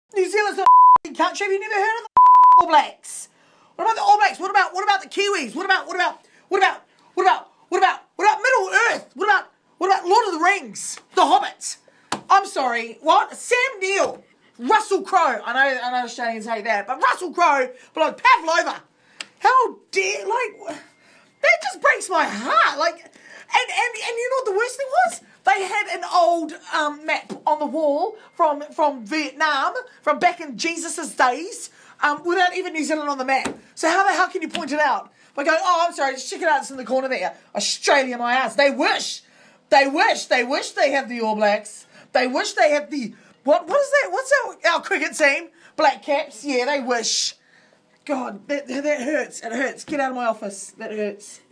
New Zealand's not a country. Have you never heard of the All Blacks? What about the All Blacks? What about the Kiwis? What about Middle Earth? What about Lord of the Rings? The Hobbit? I'm sorry, what? Sam Neill, Russell Crowe. I know Australians hate that, but Russell Crowe, but like Pavlova. How dare, like, that just breaks my heart. Like, and you know what the worst thing was? They had an old map on the wall from Vietnam, from back in Jesus' days, without even New Zealand on the map. So how the hell can you point it out? By going, oh, I'm sorry, just check it out, it's in the corner there. Australia, my ass. They wish they had the All Blacks. They wish they had the, what is that? What's our cricket team? Black Caps? Yeah, they wish. God, that hurts. It hurts. Get out of my office. That hurts.